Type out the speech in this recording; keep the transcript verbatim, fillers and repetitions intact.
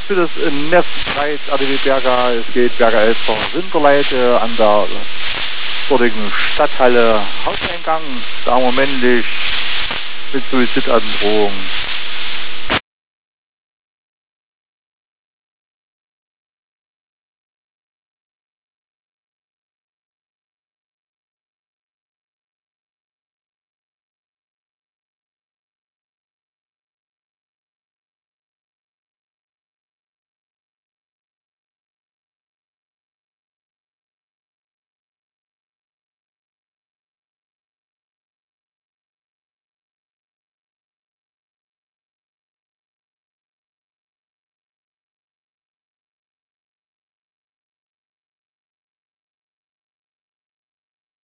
für das Nest Breit A D W Berger. Es geht Berger elfter Winterleite an der dortigen Stadthalle Hauseingang. Da haben wir männlich mit Suizidandrohung